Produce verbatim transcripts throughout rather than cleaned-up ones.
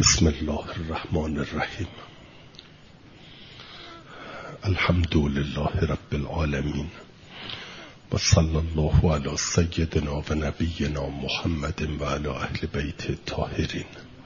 بسم الله الرحمن الرحیم. الحمد لله رب العالمین و صلی الله علی سیدنا و نبینا محمد و علی اهل بیت الطاهرین.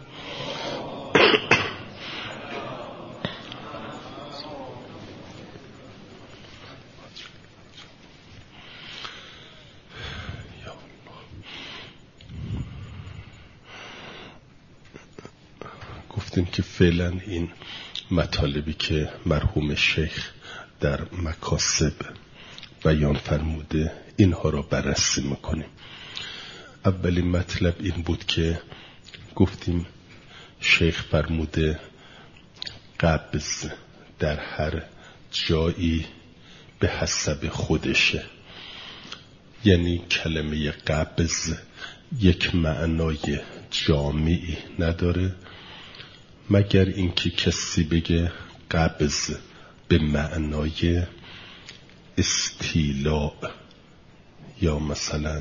گفتیم که فعلا این مطالبی که مرحوم شیخ در مکاسب بیان فرموده اینها را بررسی میکنیم. اولین مطلب این بود که گفتیم شیخ فرموده قبض در هر جایی به حسب خودشه، یعنی کلمه قبض یک معنای جامعی نداره مگر اینکه کسی بگه قبض به معنای استیلاء یا مثلا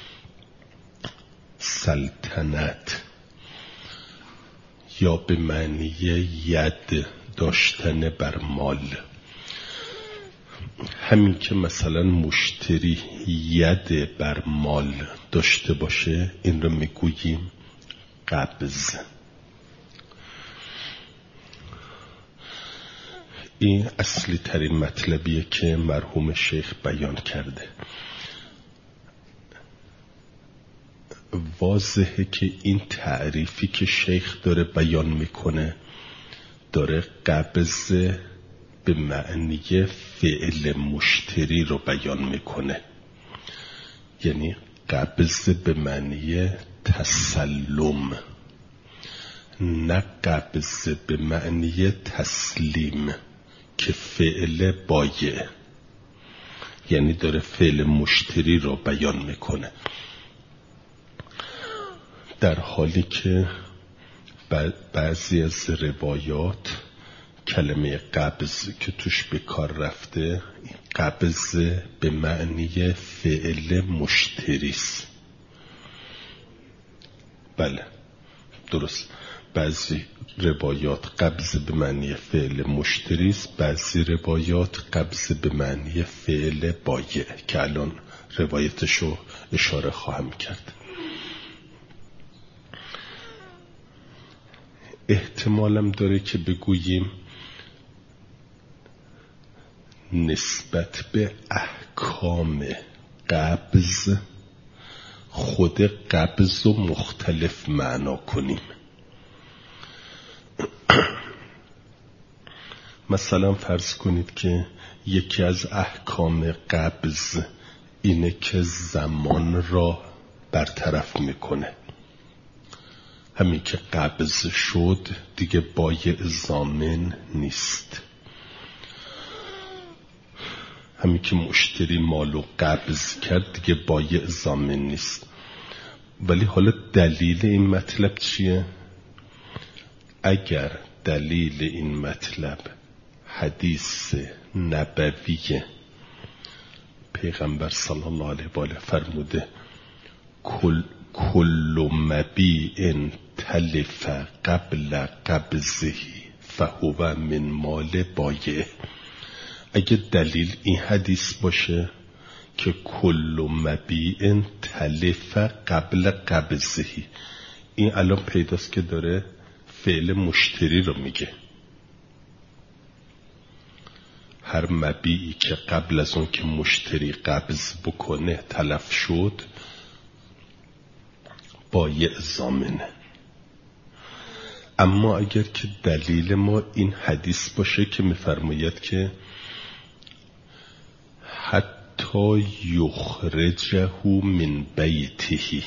سلطنت یا به معنی ید داشتن بر مال. همین که مثلا مشتری ید بر مال داشته باشه این رو میگوییم قبض. این اصلی ترین مطلبیه که مرحوم شیخ بیان کرده. واضحه که این تعریفی که شیخ داره بیان میکنه داره قبض به معنی فعل مشتری رو بیان میکنه، یعنی قبض به معنی تسلم، نه قبض به معنی تسلیم که فعل بایع، یعنی داره فعل مشتری رو بیان میکنه، در حالی که بعضی از روایات کلمه قبض که توش به کار رفته قبض به معنی فعل مشتری است. بله درست، بعضی روایات قبض به معنی فعل مشتری است، بعضی روایات قبض به معنی فعل بایع که الان روایتشو اشاره خواهم کرد. احتمالم داره که بگوییم نسبت به احکام قبض خود قبض و مختلف معنا کنیم. مثلا فرض کنید که یکی از احکام قبض اینه که زمان را برطرف میکنه. همین که قبض شد دیگه بایع ضامن نیست. همین که مشتری مالو قبض کرد دیگه بایع ضامن نیست. ولی حالا دلیل این مطلب چیه؟ اگر دلیل این مطلب حدیث نبوی پیغمبر صلی الله علیه و آله فرموده کل کل مبیع تلف قبل قبضه فهو من مال بایع، اگه دلیل این حدیث باشه که کل مبیع تلف قبل قبضه، این الان پیداست که داره فعل مشتری رو میگه. هر مبیعی که قبل از اون که مشتری قبض بکنه تلف شد بایع ضامنه. اما اگر که دلیل ما این حدیث باشه که میفرماید که حتی یخرجه من بیته،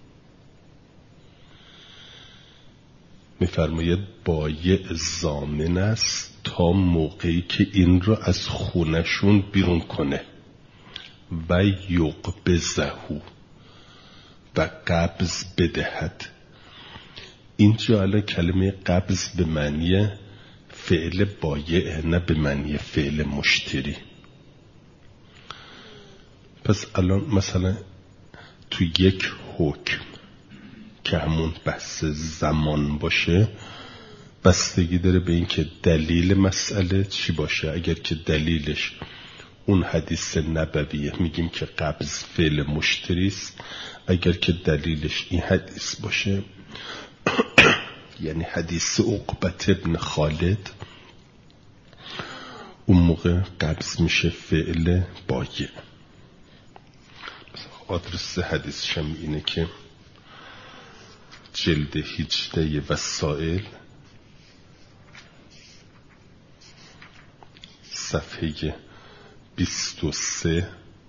میفرماید بایع ضامن است تا موقعی که این رو از خونشون بیرون کنه و یقبضه و قبض بدهد. اینجا الان کلمه قبض به معنی فعل بایع نه به معنی فعل مشتری. پس الان مثلا تو یک حکم که همون بحث زمان باشه بستگی داره به این که دلیل مسئله چی باشه. اگر که دلیلش اون حدیث نبویه میگیم که قبض فعل مشتری است. اگر که دلیلش این حدیث باشه یعنی حدیث عقبة ابن خالد، اون موقع قبض میشه فعل بایع. آدرس حدیث هم اینه که جلد هجده وسائل صفحه بیست و سه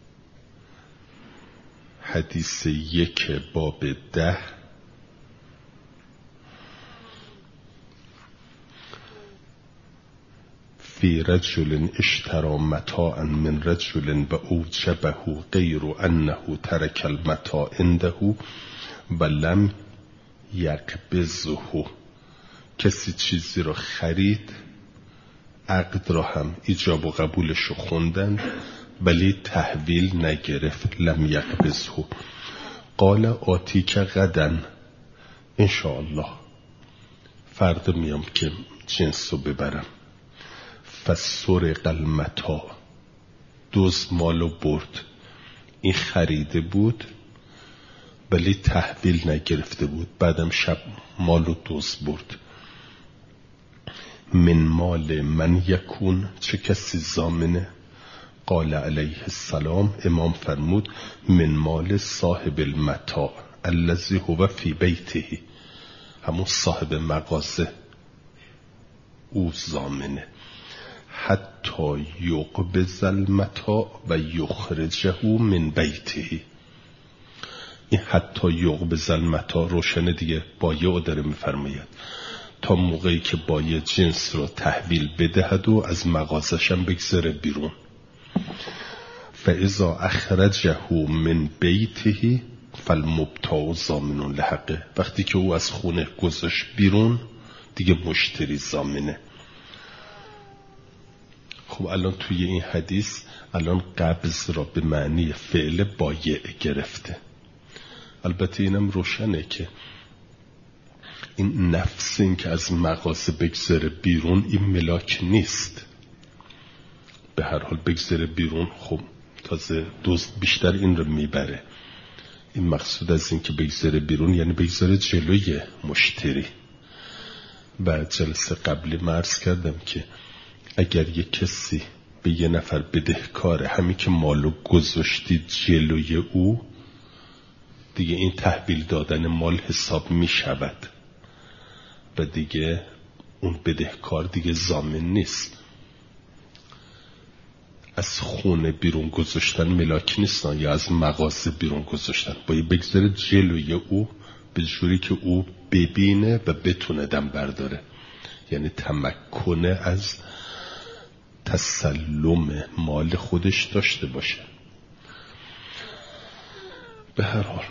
حدیث یک باب ده فی رجل اشترى متاعا من رجل و اوجبه غیر انه ترک المتاع عنده و لم یقبضه. کسی چیزی رو خرید، عقد را هم ایجاب و قبولش رو خوندن ولی تحویل نگرفت. لم یقبضه. قال آتی که غدا انشاءالله، فردا میام که جنس رو ببرم. فسرق المتاع، دوز مالو برد. این خریده بود ولی تحویل نگرفته بود، بعدم شب مالو دوز برد. من مال من یکون، چه کسی ضامنه؟ قال علیه السلام، امام فرمود من مال صاحب المتاع الذی هو فی بیته، همون صاحب مغازه، او ضامنه. حتی یقبض المتاع و یخرجه من بیته. این حتی یقبض المتاع روشنه دیگه، بایع داره میفرماید تا موقعی که بایع جنس رو تحویل بدهد و از مغازشم بگذره بیرون. فاذا اخرجه من بیته فالمبتاع ضامن لحقه. وقتی که او از خونه گذاشت بیرون دیگه مشتری ضامنه. خب الان توی این حدیث الان قبض را به معنی فعل بایع گرفته. البته اینم روشنه که این نفس این که از مغازه بگذره بیرون این ملاک نیست. به هر حال بگذره بیرون، خب تازه دزد بیشتر این رو میبره. این مقصود از این که بگذره بیرون یعنی بگذره جلوی مشتری. و جلسه قبلی عرض کردم که اگر یک کسی به یه نفر بدهکاره، همین که مالو گذاشتی جلوی او دیگه این تحویل دادن مال حساب می شود و دیگه اون بدهکار دیگه ضامن نیست. از خونه بیرون گذاشتن ملاک نیستن یا از مغازه بیرون گذاشتن، باید بگذاره جلوی او به جوری که او ببینه و بتونه دم برداره، یعنی تمکنه از تسلم مال خودش داشته باشه. به هر حال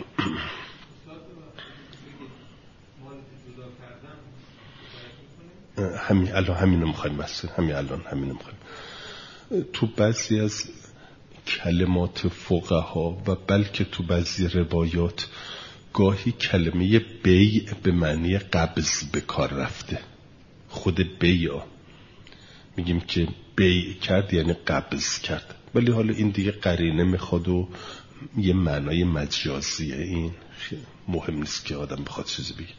همین الان همینو میخوایم بس همین الان همینو میخوایم. تو بعضی از کلمات فقها و بلکه تو بعضی روایات گاهی کلمه بیع به معنی قبض به کار رفته. خود بیع میگیم که بیع کرد یعنی قبض کرد، ولی حالا این دیگه قرینه میخواد و یه معنای مجازیه. این مهم نیست که آدم بخواد چیزی بگه.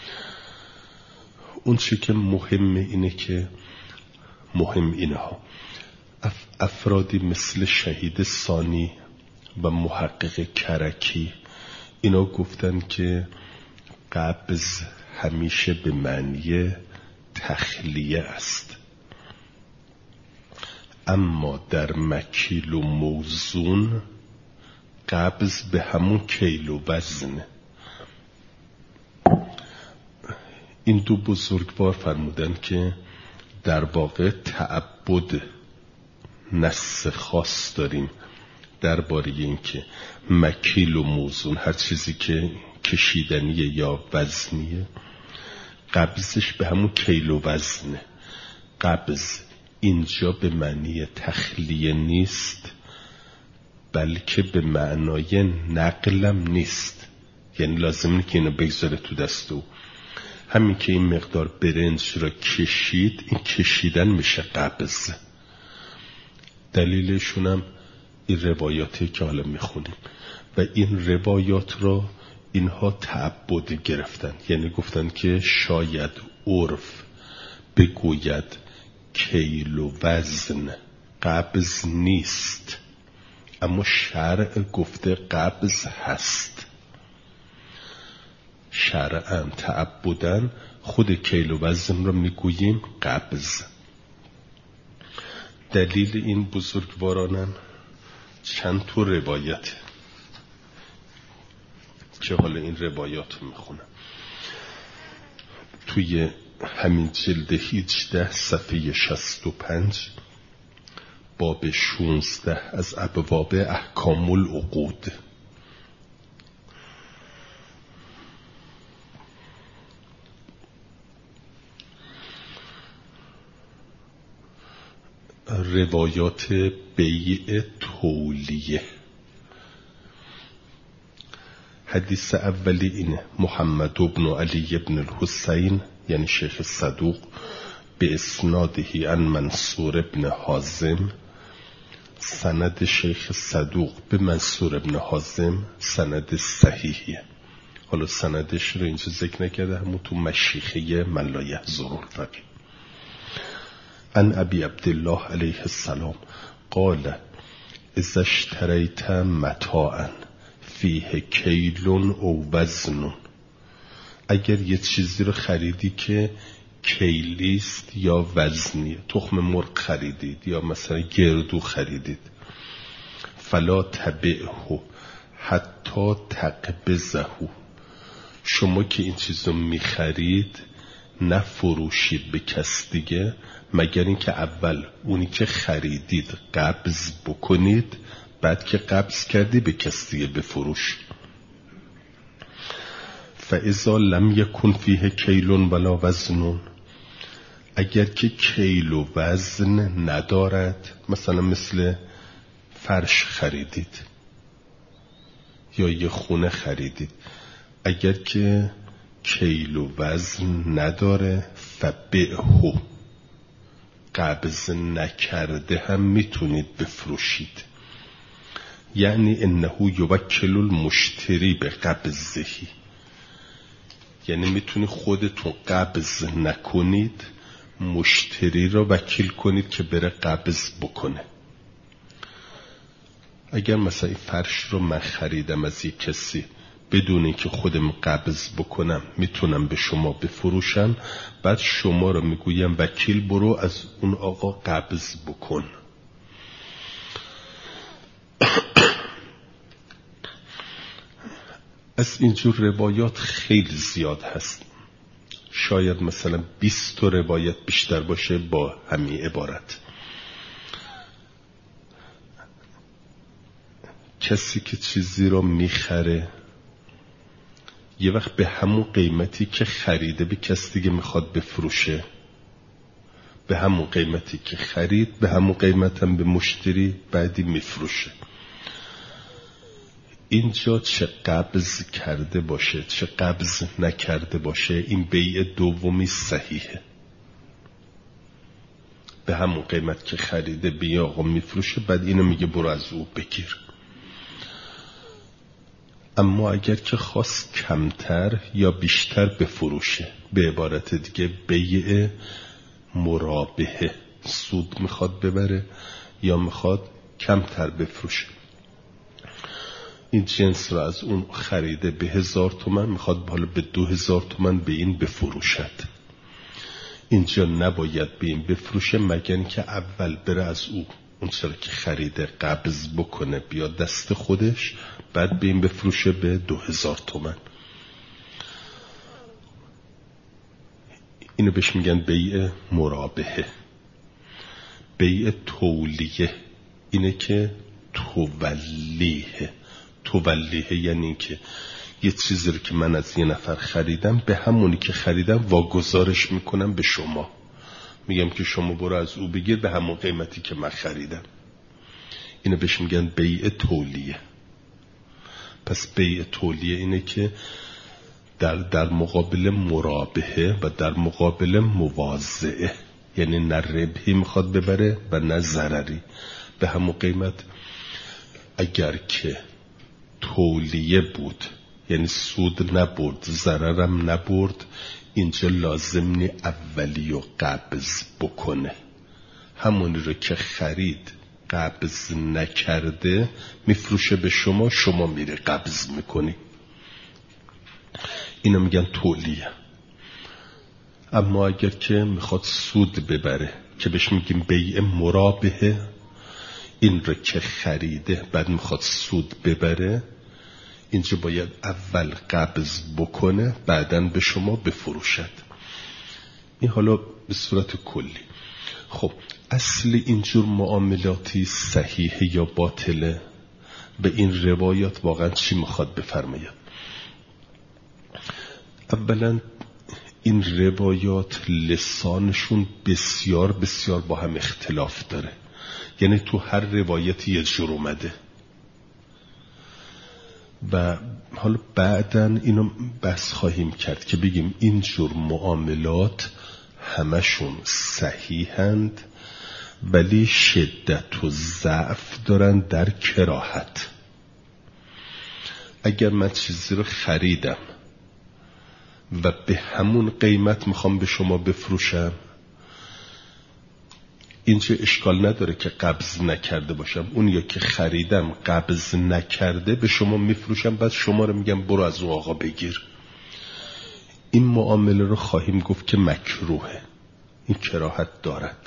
اون چی که مهمه اینه که مهم اینه ها اف افرادی مثل شهید ثانی و محقق کرکی اینا گفتن که قبض همیشه به معنی تخلیه است، اما در مکیل و موزون قبض به همون کیل و وزنه. این دو بزرگوار فرمودن که در واقع تعبد نص خاص داریم درباره این که مکیل و موزون، هر چیزی که کشیدنیه یا وزنیه، قبضش به همون کیل و وزنه. قبض اینجا به معنی تخلیه نیست، بلکه به معنای نقلم نیست، یعنی لازم نیست که اینو بگذاره تو دست او. همین که این مقدار برنج را کشید، این کشیدن میشه قبض. دلیلشونم این روایاتی که حالا میخونیم و این روایات را اینها تعبدی گرفتن، یعنی گفتن که شاید عرف بگوید کیل و وزن قبض نیست، اما شرع گفته قبض هست. شرعاً تعبداً خود کیل و وزن را میگوییم قبض. دلیل این بزرگوارانن چند تا روایت که حالا این روایات رو میخونم. توی همین جلد هجده صفحه شصت و پنج باب شانزده از ابواب احکام العقود. روایات بیع تولیه. حدیث اولی اینه: محمد بن علی بن الحسین یعنی شیخ صدوق به اسناده عن منصور بن حازم، سند شیخ صدوق به منصور بن حازم سند صحیحیه. حالا سندش رو اینجا ذکر نکرده، همون تو مشیخه من لا یحضر الفقیه. عن ابی عبدالله علیه السلام قال اذا اشتریت متاعا فیه کیل او وزن، اگر یه چیزی رو خریدی که کیلیست یا وزنی، تخم مرغ خریدید یا مثلا گردو خریدید، فلا تبعه حتی تقبضه، شما که این چیز رو میخرید نفروشید به کس دیگه مگر اینکه اول اونی که خریدید قبض بکنید، بعد که قبض کردی به کس دیگه بفروش. فاذا لم یکن فیه کیل ولا وزن، اگر که کیل و وزن ندارد، مثلا مثل فرش خریدید یا یه خونه خریدید، اگر که کیل و وزن نداره فبعه، قبض نکرده هم میتونید بفروشید. یعنی انه یوکل المشتری به قبضهی، یعنی میتونی خودتون قبض نکنید، مشتری را وکیل کنید که بره قبض بکنه. اگر مثلا این فرش رو من خریدم از یک کسی بدون اینکه خودم قبض بکنم میتونم به شما بفروشم، بعد شما رو میگویم وکیل برو از اون آقا قبض بکن. از اینجور روایات خیلی زیاد هست، شاید مثلا بیست تا روایت بیشتر باشه با همین عبارت. کسی که چیزی رو میخره یه وقت به همون قیمتی که خریده به کسی دیگه میخواد بفروشه، به همون قیمتی که خرید به همون قیمت هم به مشتری بعدی میفروشه. اینجا چه قبض کرده باشه چه قبض نکرده باشه، این بیع دومی صحیحه. به همون قیمت که خریده به آقا میفروشه، بعد اینو میگه برو از او بگیر. اما اگر که خواست کمتر یا بیشتر بفروشه، به عبارت دیگه بیع مرابحه، سود میخواد ببره یا میخواد کمتر بفروشه، این جنس رو از اون خریده به هزار تومن، میخواد حالا به دو هزار تومن به این بفروشد، اینجا نباید به این بفروشه مگر اینکه اول بره از او اون چرا که خریده قبض بکنه بیا دست خودش، بعد به این بفروشه به دو هزار تومن. اینو بهش میگن بیع مرابحه. بیع تولیه اینه که تولیه. تولیه یعنی که یه چیزی رو که من از یه نفر خریدم به همونی که خریدم واگذارش میکنم به شما، میگم که شما برو از او بگیر به همون قیمتی که من خریدم. اینو بهش میگن بیع تولیه. پس بیع تولیه اینه که در, در مقابل مرابحه و در مقابل مواضعه، یعنی نه ربحی میخواد ببره و نه ضرری، به همون قیمت. اگر که تولیه بود یعنی سود نبرد ضررم نبرد، اینجا لازم نی اولی و قبض بکنه، همونی رو که خرید قبض نکرده میفروشه به شما، شما میره قبض میکنی. اینو میگن تولیه. اما اگر که میخواد سود ببره که بهش میگیم بیع مرابحه، این رو که خریده بعد میخواد سود ببره، اینجا باید اول قبض بکنه بعداً به شما بفروشد. این حالا به صورت کلی. خب اصل اینجور معاملاتی صحیحه یا باطله؟ به این روایات واقعا چی میخواد بفرماید؟ اولا این روایات لسانشون بسیار بسیار با هم اختلاف داره، یعنی تو هر روایتی یه جور اومده و حالا بعداً اینو بحث خواهیم کرد که بگیم این جور معاملات همشون صحیحند ولی شدت و ضعف دارن در کراهت. اگر من چیزی رو خریدم و به همون قیمت میخوام به شما بفروشم، اینجا اشکال نداره که قبض نکرده باشم. اون یا که خریدم قبض نکرده به شما میفروشم، بعد شما رو میگم برو از اون آقا بگیر. این معامله رو خواهیم گفت که مکروهه، این کراهت دارد.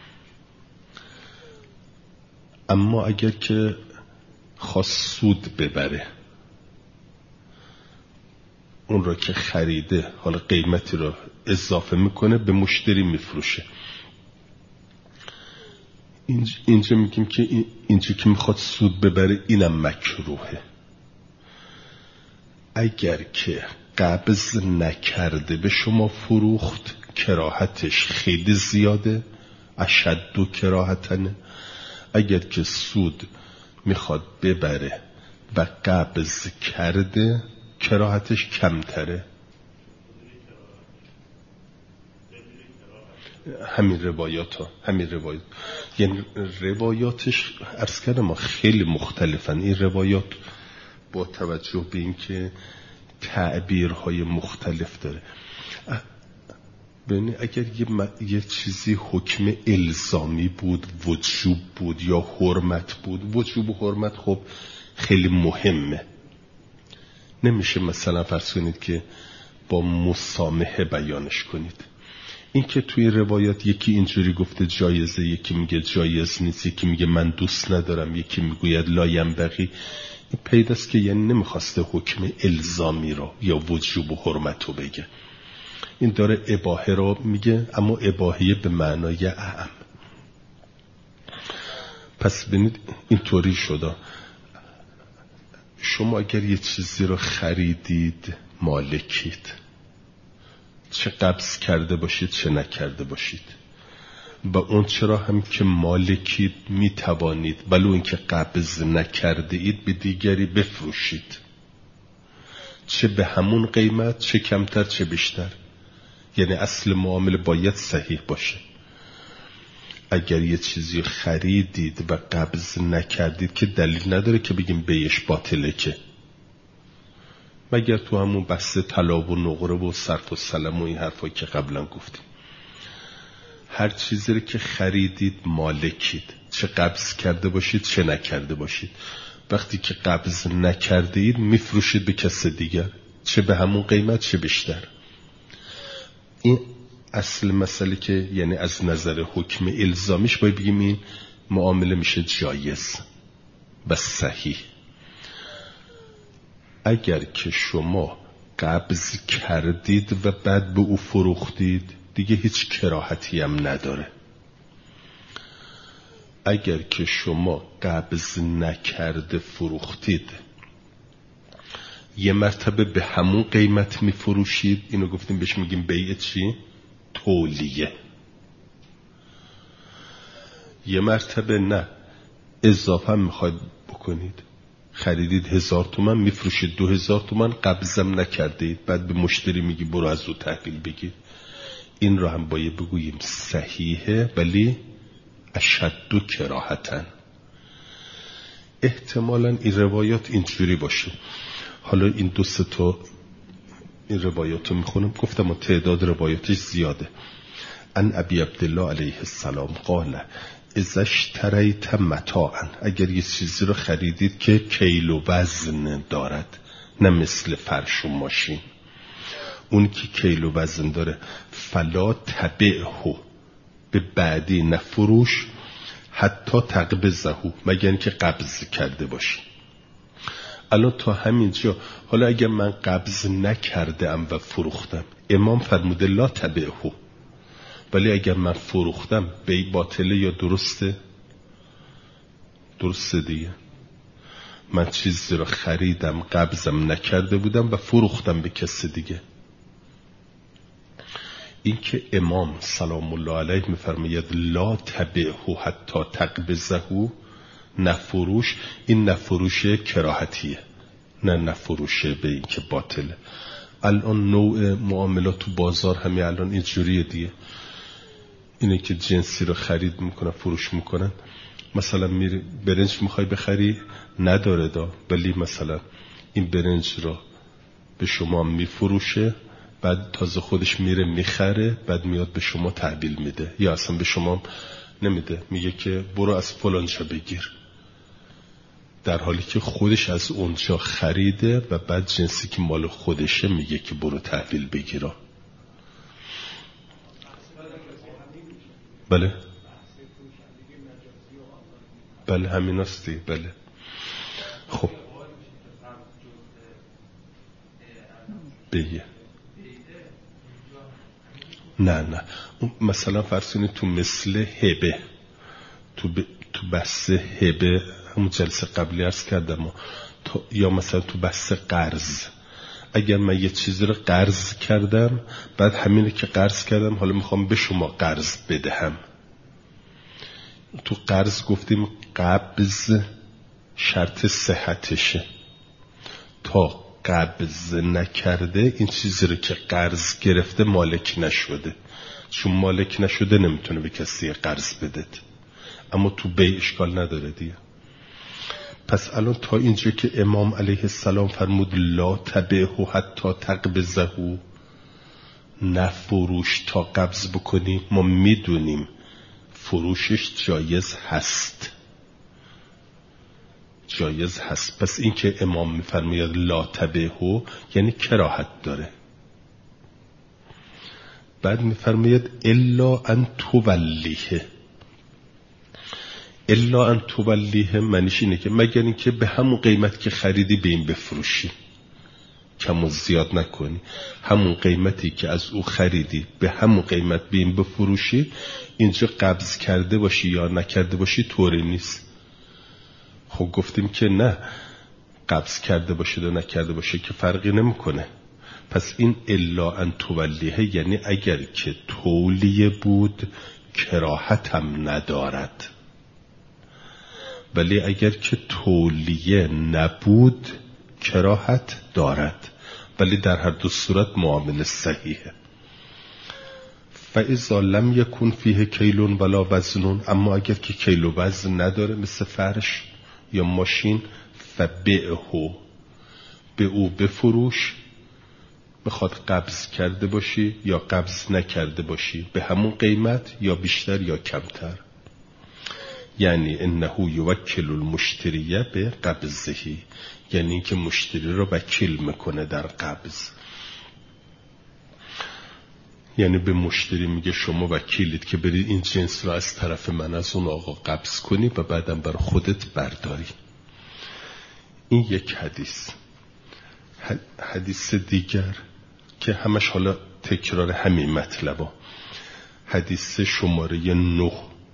اما اگر که خواست سود ببره، اون رو که خریده حالا قیمتی رو اضافه میکنه به مشتری میفروشه، اینجا میگیم که اینجا که میخواد سود ببره اینم مکروهه. اگر که قبض نکرده به شما فروخت، کراهتش خیلی زیاده، اشد و کراهتنه. اگر که سود میخواد ببره و قبض کرده، کراهتش کمتره. همین روایات ها همین روایات یعنی روایاتش عرض کردم ما خیلی مختلفن. این روایات با توجه به این که تعبیرهای مختلف داره. ببینید اگر یه, م... یه چیزی حکم الزامی بود، وجوب بود یا حرمت بود، وجوب و حرمت خب خیلی مهمه. نمیشه مثلا فرض کنید که با مسامحه بیانش کنید. این که توی روایات یکی اینجوری گفته جایزه، یکی میگه جایز نیست، یکی میگه من دوست ندارم، یکی میگوید لا ینبغی، این پیداست که یعنی نمیخواسته حکم الزامی رو یا وجوب و حرمت رو بگه. این داره اباحه رو میگه، اما اباحه به معنای اعم. پس ببینید اینطوری شده. شما اگر یه چیزی رو خریدید مالکید، چه قبض کرده باشید چه نکرده باشید، و اون چرا هم که مالکید میتوانید ولو اینکه قبض نکرده اید به دیگری بفروشید، چه به همون قیمت چه کمتر چه بیشتر. یعنی اصل معامله باید صحیح باشه. اگر یه چیزی خریدید و قبض نکردید که دلیل نداره که بگیم بیعش باطله، که مگر تو همون بحث طلا و نقره و صرف و سلم و این حرفایی که قبلا گفتیم. هر چیزی رو که خریدید مالکید، چه قبض کرده باشید چه نکرده باشید. وقتی که قبض نکرده اید میفروشید به کس دیگر، چه به همون قیمت چه بیشتر. این اصل مسئله که یعنی از نظر حکم الزامیش باید بگیم این معامله میشه جایز و صحیح. اگر که شما قبض کردید و بعد به او فروختید دیگه هیچ کراهتی هم نداره. اگر که شما قبض نکرده فروختید، یه مرتبه به همون قیمت میفروشید، اینو گفتیم بهش میگیم بیع چی؟ تولیه. یه مرتبه نه اضافه میخواید بکنید، خریدید هزار تومن میفروشید دو هزار تومن، قبضم نکردید، بعد به مشتری میگی برو از او تحویل بگیر. این رو هم باید بگوییم صحیحه ولی اشد و کراهتن. احتمالاً این روایات اینجوری باشه. حالا این دو سه تا این روایات رو میخونم، گفتم و تعداد روایاتش زیاده. ان ابی عبدالله علیه السلام قال اذا اشتریت متاعا، اگر یه چیزی رو خریدید که کیل و وزن دارد، نه مثل فرش و ماشین، اون که کیل و وزن داره، فلا تبعه، به بعدی نفروش، حتی تقبضه، مگر اینکه قبض کرده باشی. الان تا همینجا، حالا اگر من قبض نکرده ام و فروختم، امام فرموده لا تبعه، ولی اگر من فروختم بی باطله یا درسته؟ درسته دیگه. من چیزی رو خریدم قبضم نکرده بودم و فروختم به کسی دیگه. این که امام سلام الله علیه میفرماید لا تبعه حتی تقبضه، نفروش، این نفروش کراهتیه، نه نفروش به این که باطله. الان نوع معاملات تو بازار همین الان اینجوریه دیگه. اینه که جنسی رو خرید میکنن فروش میکنن. مثلا میری برنج میخوای بخری، نداره دا، ولی مثلا این برنج رو به شما میفروشه، بعد تازه خودش میره میخره، بعد میاد به شما تحویل میده، یا اصلا به شما نمیده، میگه که برو از فلانجا بگیر، در حالی که خودش از اونجا خریده و بعد جنسی که مال خودشه میگه که برو تحویل بگیر. بله بله همین هستی. بله خب بیه نه نه مثلا فرسونی تو مثل هبه، تو, ب... تو بحث هبه همون جلسه قبلی عرض کردم، تو... یا مثلا تو بحث قرض، اگر من یه چیزی رو قرض کردم، بعد همینه که قرض کردم حالا میخوام به شما قرض بدهم، تو قرض گفتیم قبض شرط صحتشه، تا قبض نکرده این چیزی رو که قرض گرفته مالک نشده، چون مالک نشده نمیتونه به کسی قرض بده، اما تو بی اشکال نداره دیگه. پس الان تا اینجا که امام علیه السلام فرمود لا تبعه حتی تقبضه، نفروش تا قبض بکنی، ما میدونیم فروشش جایز هست، جایز هست. پس این که امام میفرماید لا تبعه یعنی کراهت داره. بعد میفرماید الا ان تولیه، الا ان تولیه معنیش اینه که مگر این که به همون قیمت که خریدی به این بفروشی، کم و زیاد نکنی، همون قیمتی که از او خریدی به همون قیمت به این بفروشی. اینجا قبض کرده باشی یا نکرده باشی طوری نیست. خب گفتیم که نه، قبض کرده باشید و نکرده باشید که فرقی نمیکنه. پس این الا ان تولیه یعنی اگر که تولیه بود کراهت هم ندارد، ولی اگر که تولیه نبود کراهت دارد، ولی در هر دو صورت معامله صحیحه. فاذا لم یکن فیه کیل ولا وزن، اما اگر که کیل و وزن نداره مثل فرش یا ماشین، فبعه، به او بفروش، بخواد قبض کرده باشی یا قبض نکرده باشی، به همون قیمت یا بیشتر یا کمتر. یعنی انه یوکل المشتریه به قبضهی، یعنی که مشتری رو وکیل میکنه در قبض، یعنی به مشتری میگه شما وکیلید که برید این جنس رو از طرف من از اون آقا قبض کنی و بعدم بر خودت برداری. این یک حدیث. حدیث دیگر که همش حالا تکرار همین مطلبا، حدیث شماره نه،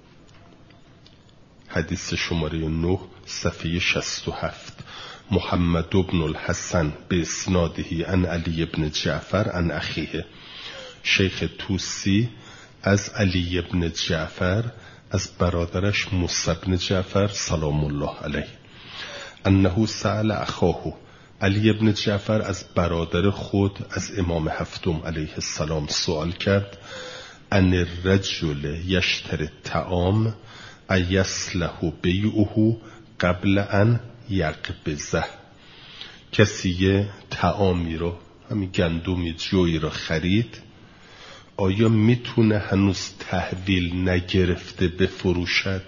حدیث شماره نه صفحه شصت و هفت. محمد بن الحسن به اسناده عن علی بن جعفر عن اخیه، شیخ توسی از علی بن جعفر از برادرش موسی بن جعفر سلام الله علیه، انه سأل اخاه، علی ابن جعفر از برادر خود از امام هفتم علیه السلام سوال کرد، ان الرجل یشتری الطعام ایصلح بیعه قبل ان یقبضه. کسی یه طعامی رو، همین گندمی جوی رو خرید، آیا میتونه هنوز تحویل نگرفته بفروشد؟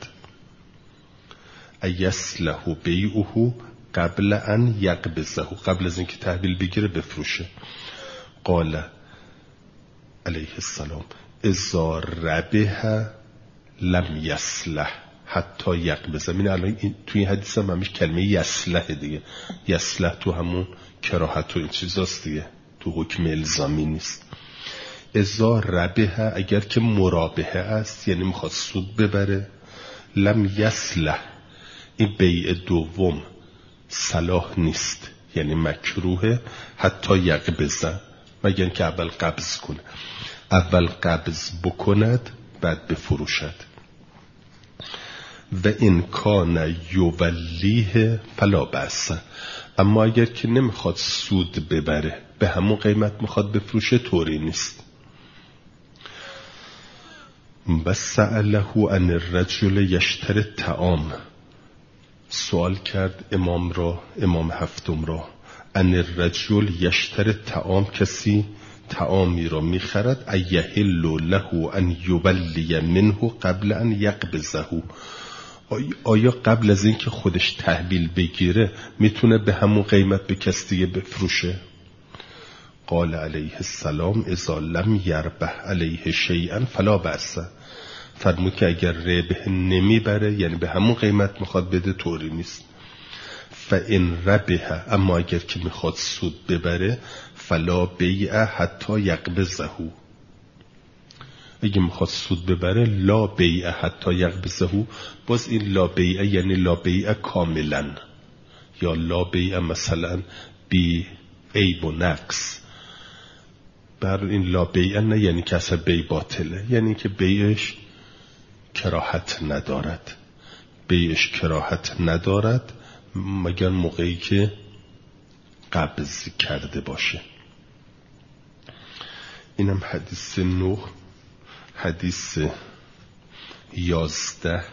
ایصلح بیعه قبل ان یقبضه، قبل از اینکه تحویل بگیره بفروشه. قال علیه السلام اذا ربح لم یصلح حتی یقبضه. من الان این توی این حدیث هم همیشه کلمه یصلح دیگه، یصلح تو همون کراهت و این چیزاست دیگه، تو حکم الزامی نیست. اذا ربح اگر که مرابحه است، یعنی میخواد سود ببره، لم یصلح این بیع دوم صلاح نیست، یعنی مکروه، حتی یقبضه، مگر که اول قبض کنه. اول قبض بکند بعد بفروشد. و این کان یولیه فلا بأس، اما اگر که نمیخواد سود ببره، به همون قیمت میخواد بفروشه، طوری نیست. و سأله عن الرجل یشتری الطعام، سوال کرد امام را، امام هفتم را، ان الرجل یشتری الطعام، کسی طعامی را میخرد، ایحل له ان یولی منه قبل ان یقبضه، آیا قبل از اینکه خودش تحویل بگیره میتونه به همون قیمت به کسی دیگه بفروشه؟ قال علیه السلام اذا لم یربح علیه شیئا فلا بأس، فرمود که اگر ربح نمیبره، یعنی به همون قیمت میخواد بده، طوری نیست. فان ربح، اما اگر که میخواد سود ببره، فلا بیع حتی یقبضه، اگه میخواد سود ببره لا بیع حتی یقبضه. باز این لا بیع یعنی لا بیع کاملا، یا لا بیع مثلا بی عیب و نقص. بر این لا بیع نه یعنی که اصلا بیع باطله، یعنی که بیعش کراهت ندارد، بیعش کراهت ندارد مگر موقعی که قبض کرده باشه. اینم حدیث نه. حدیث یازده،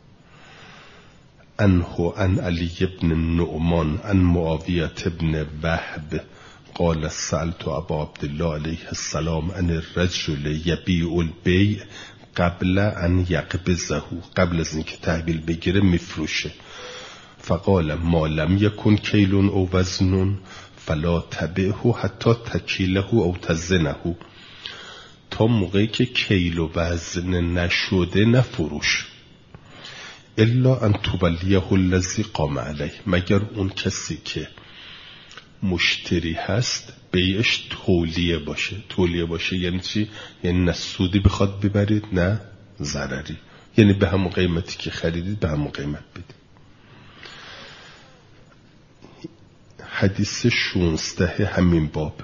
انه عن علی ابن نعمان عن معاویه ابن وهب قال سألت ابا عبدالله علیه السلام عن الرجل یبیع البیع قبل ان یقبضه، قبل از اینکه تحویل بگیره میفروشه. فقال ما لم یکن کیل او وزن فلا تبعه حتی تکیله او تزنه، تا موقعی که کیل و وزن نشده نفروش. الا ان تولیه الذی قام علیه، مگر اون کسی که مشتری هست بیعش تولیه باشه. تولیه باشه یعنی چی؟ یعنی نه سودی بخواد ببرید نه ضرری، یعنی به همون قیمتی که خریدید به همون قیمت بدید. حدیث شونزده همین باب،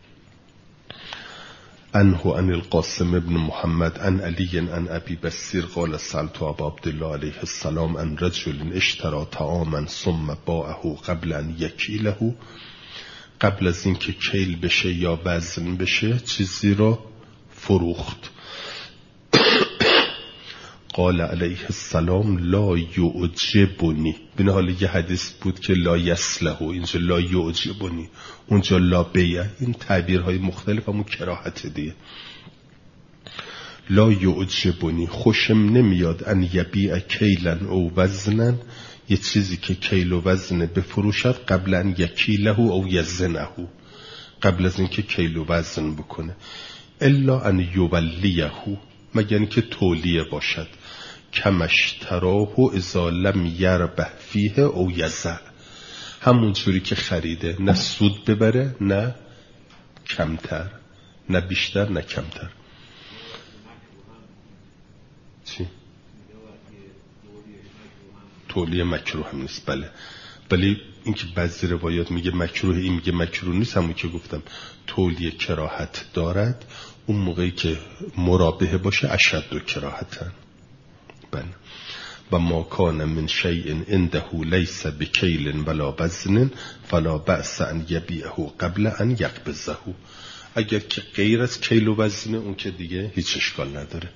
عنه عن القاسم ابن محمد عن علی عن ابی بصیر قال سألت ابا عبدالله علیه السلام عن رجل اشترى طعاما ثم باعه قبل ان یکیله، قبل از اینکه کیل بشه یا وزن بشه چیزی رو فروخت. قال علیه السلام لا یعجبنی، بنا حالا یه حدیث بود که لا یصلح، اینجا لا یعجبنی، اونجا لا بیع، این تعبیرهای مختلف همون کراهت دیگه. لا یعجبنی، خوشم نمیاد ان یبیع کیلن او وزنن، یه چیزی که کیل و وزن بفروشد قبل ان یکیله او یزنه، قبل از اینکه کیل و وزن بکنه. الا ان یولیه، مگر اینکه تولیه باشد. کمشتراه اذا لم یربح فیه او یزع، همون جوری که خریده، نه سود ببره نه کمتر، نه بیشتر نه کمتر. چی؟ تولیه مکروه هم نیست، بله، ولی اینکه بعضی روایات میگه مکروه، این میگه مکروه نیست، همون که گفتم تولیه کراهت دارد. اون موقعی که مرابحه باشه اشد و کراهتن. بله. و ما کان من شیء عنده لیس بکیل ولا وزن فلا بأس ان یبیعه قبل ان یقبضه. اگر که غیر از کیل و وزن اون که دیگه هیچ اشکال نداره.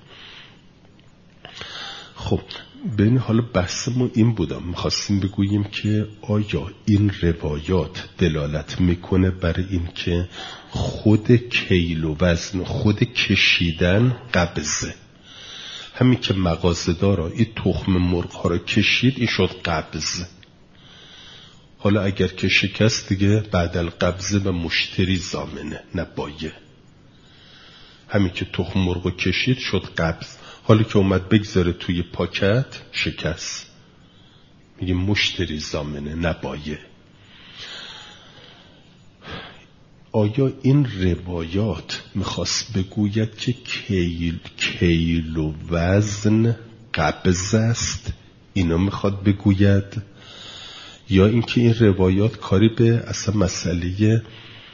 خب ببین حالا بحثمون این بودم، میخواستیم بگوییم که آیا این روایات دلالت میکنه برای این که خود کیل و وزن، خود کشیدن قبضه، همین که مغازه‌دارا این تخم مرغ ها رو کشید این شد قبض. حالا اگر که شکست دیگه بعد القبض به مشتری ضامنه نه بایه. همین که تخم مرغ رو کشید شد قبض، حالا که اومد بگذاره توی پاکت شکست، میگه مشتری ضامنه نه بایه. آیا این روایات میخواست بگوید که کیل, کیل و وزن قبض است؟ اینو میخواد بگوید؟ یا اینکه این روایات کاری به اصلا مسئله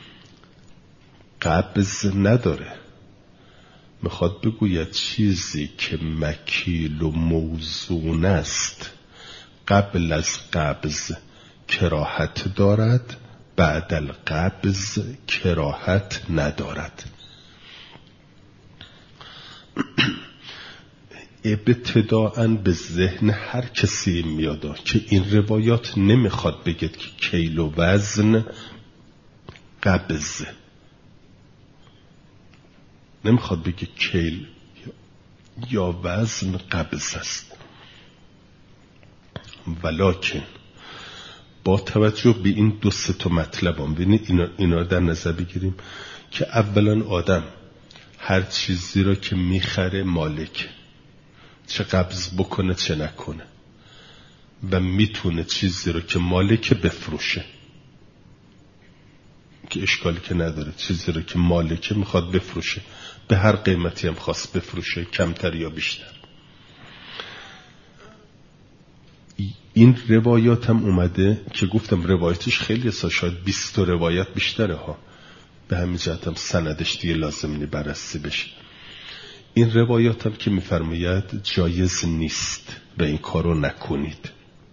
قبض نداره، میخواد بگوید چیزی که مکیل و موزون است قبل از قبض کراهت دارد، بعد القبض کراهت ندارد. ابتداءً به ذهن هر کسی میاد که این روایات نمیخواد بگید که کیل و وزن قبض، نمیخواد بگه کیل یا وزن قبض است. ولکن با توجه به این دو سه تا مطلب هم ببینید اینا, اینا در نظر بگیریم که اولا آدم هر چیزی را که میخره مالک، چه قبض بکنه چه نکنه، و میتونه چیزی را که مالک بفروشه، که اشکالی که نداره، چیزی را که مالک میخواد بفروشه به هر قیمتی هم خواست بفروشه، کمتر یا بیشتر. این روایات هم اومده که گفتم روایتش خیلی اصلا شاید بیست تا روایت بیشتره ها، به همین جهت هم سندش دیگه لازم نی بررسی بشه. این روایات هم که میفرماید جایز نیست و این کارو نکنید.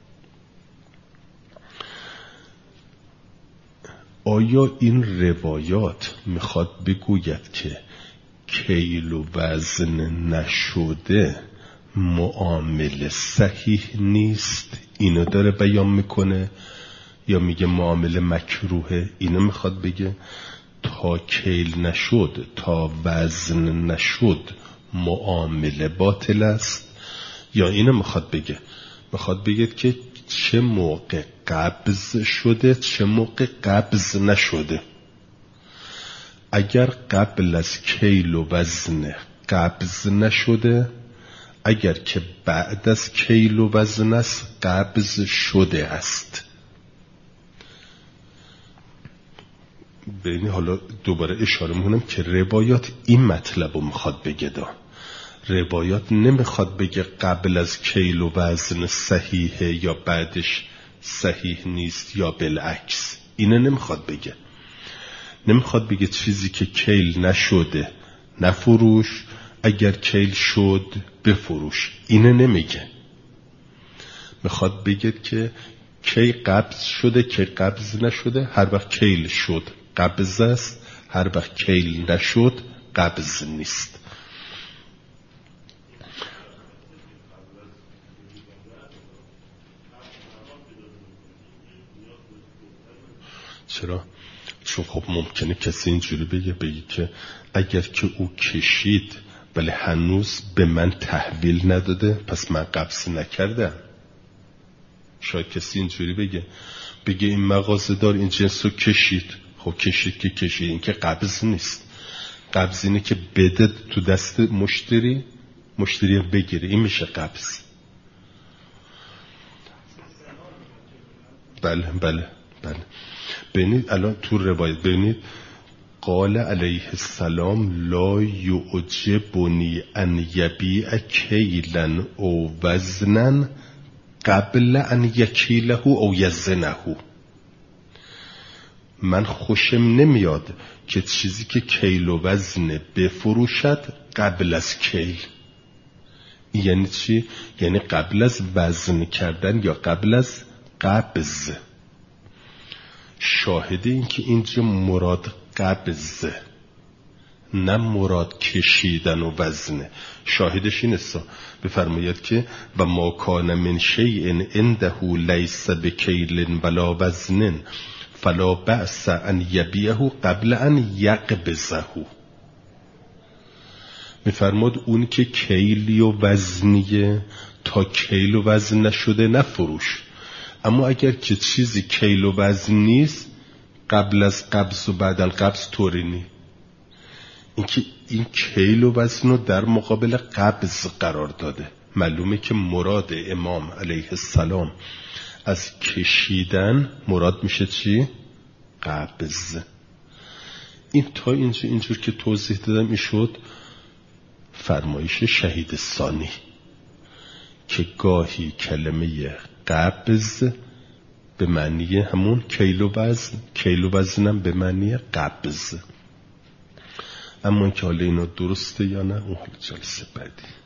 آیا این روایات میخواد بگوید که کیل و وزن نشده معامله صحیح نیست، اینو داره بیان میکنه، یا میگه معامله مکروهه؟ اینو میخواد بگه تا کیل نشد، تا وزن نشد معامله باطل است، یا اینو میخواد بگه میخواد بگه که چه موقع قبض شده چه موقع قبض نشده؟ اگر قبل از کیل و وزن قبض نشده، اگر که بعد از کیل و وزن است قبض شده است. ببینید حالا دوباره اشاره میکنم که روایات این مطلب رو میخواد بگه دا. روایات نمیخواد بگه قبل از کیل و وزن صحیحه یا بعدش صحیح نیست یا بالعکس، اینه نمیخواد بگه. نمیخواد بگه چیزی که کیل نشده نفروش، اگر کیل شد بفروش، اینه نمیگه. میخواد بگه که کی قبض شده کی قبض نشده، هر وقت کیل شد قبض است، هر وقت کیل نشد قبض نیست. چرا؟ چون خب ممکنه کسی اینجوری بگه بگه که اگر که او کشید ولی هنوز به من تحویل نداده پس من قبض نکردم. شاید کسی اینجوری بگه بگه این مغازه دار این جنس رو کشید، خب کشید که کشید، این که قبض نیست. قبض اینه که بده تو دست مشتری، مشتری بگیره، این میشه قبض. بله بله بله. ببینید الان تو روایت ببینید قال علیه السلام لا یعجبنی ان یبیع کیلا او وزنا قبل ان یکیله او یزنه. من خوشم نمیاد که چیزی که کیل و وزن بفروشد قبل از کیل. یعنی چی؟ یعنی قبل از وزن کردن یا قبل از قبض. شاهد این که اینجا مراد قبض نه مراد کشیدن و وزنه. شاهدش این است بفرماید که و ما کان من شیء عنده لیس بکیل ولا وزن فلا بأس ان یبیعه قبل ان یقبضه. میفرماد اون که کیلی و وزنیه تا کیل و وزن نشده نفروش، اما اگر که چیزی کیل و وزن نیست قبل از قبض و بعد القبض طوری نی. این که این کیل و وزن رو در مقابل قبض قرار داده. معلومه که مراد امام علیه السلام از کشیدن مراد میشه چی؟ قبض. این تا اینجا اینجور که توضیح دادم میشد فرمایش شهید ثانی که گاهی کلمه قبض به معنی همون کیل و وزن، کیل و وزنم به معنی قبض. اما که حالا اینا درسته یا نه اون حالا جلسه بعدی.